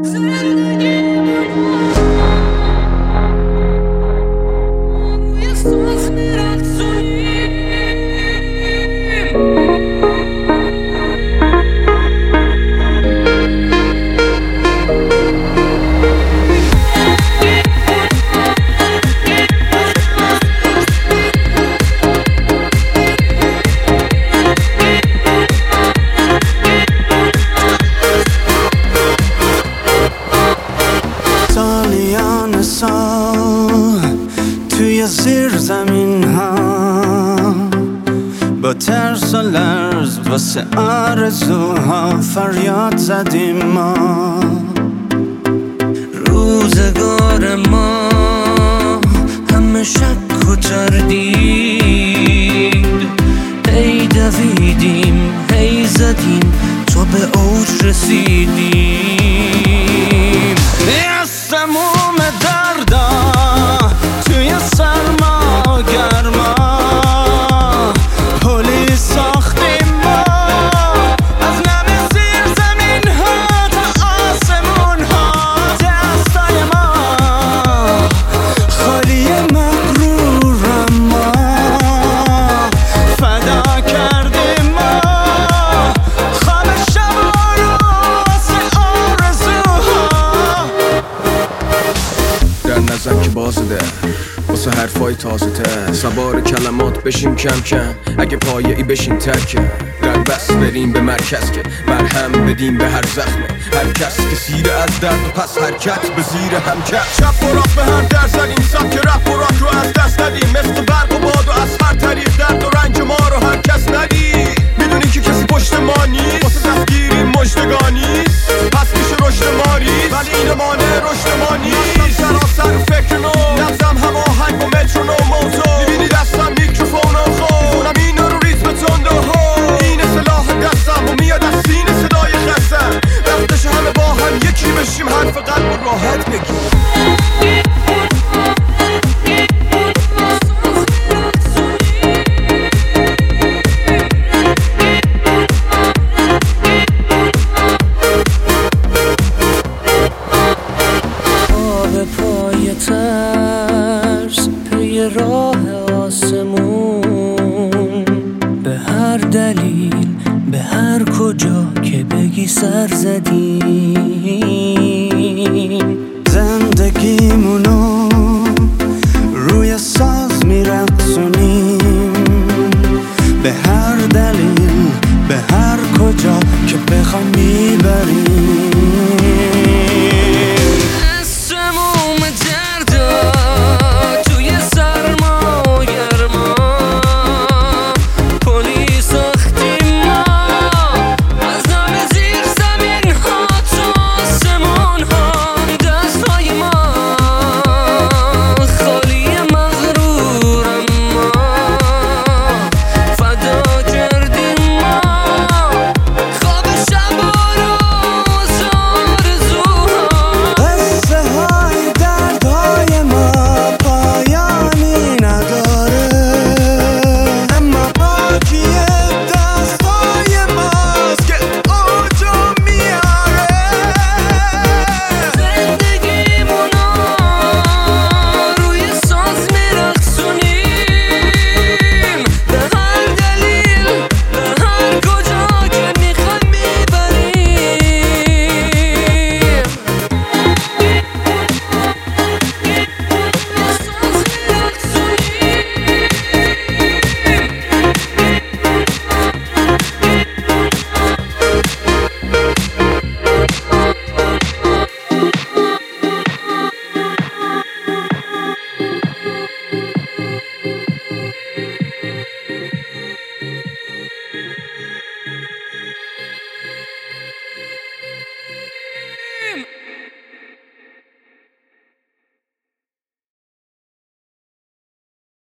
توی زیر زمین ها با ترس و لرز واسه آرزوها فریاد زدیم ما. روزگار ما همه شک و تردید، هی دویدیم هی زدیم تا به اوج رسیدیم. سموم دردا توی سرما گرما پلی ساختیم ما از نم زیر زمین ها تا آسمون ها. دستای ما خالی مغرورم ما فدا کردیم ما خواب شبا رو واسه آرزوها. در نزن که بازده واسه حرفای تازه ته سوار کلمات بشیم کم کم، اگه پایه ای بشیم ترکه در بس بریم به مرکز که مرهم بدیم به هر زخمه. هر کس که سیره از درد و پس حرکت به زیر هم کرد. چپ و راست به هم در زدیم سبک رپ و راک رو از دست ندیم. مثل برق و باد و از هر طریق درد و رنج ما رو هر کس ندید. میدونی که کسی پشت ما نیست واسه دستگیری مژدگانی پس میشه رشد ما ریز، ولی این مانع رشد ما نیست. سراسر فکر نو نبزم هم آهنگ و مترونوم موتو میبینی دستم میکروفون و خود میخونم اینو رو ریتم تند و هو. این سلاح دستم و میاد از سینه صدای خستم. وقتش همه با هم یکی بشیم حرف قلب و راحت بگیم. ترس پی راه آسمون به هر دلیل به هر کجا که بگی سر زدیم. زندگیمونو